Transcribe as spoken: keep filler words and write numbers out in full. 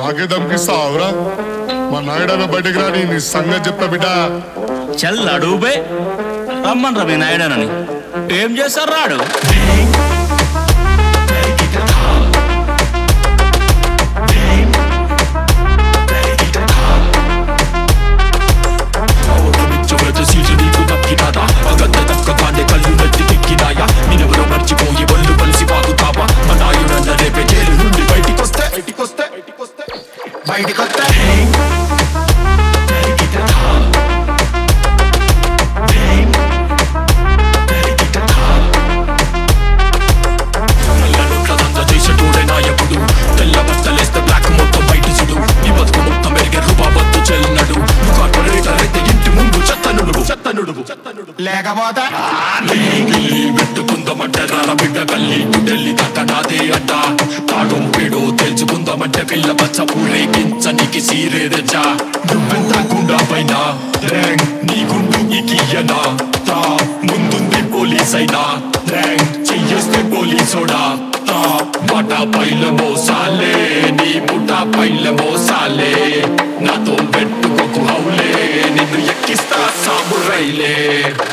మాకే దమ్కిస్తావురా? మా నాయుడన్న బయటకు రాని నీ సంగతి చెప్తా బిడ్డ. చల్ అడుగుబే రమ్మన్ రవి నాయుడనని ఏం చేస్తారు రాడు. లేకపోతే పెట్టుకుందామంటే రాల బిడ్డ గల్లి ఢిల్లీ దాకా నాదే అడ్డ. తాడో పేడో తెలుసుకుందామంటే పిల్ల బచ్చ ఊరేగించనికి సీరే తెచ్చా. నువ్వెంత గుండా పైన ర్యాంక్ నీ గుండు ఇకియనా. తా ముందుంది పోలీస్ అయినా ర్యాంక్ చెయ్యేస్తే పోలీసోడా. తా మాట పైల మోసాలే నీ ముఠ పైల మోసాలే. నాతో పెట్టుకోకు హౌలే నిన్ను ఎక్కిస్తా సాబురైలే.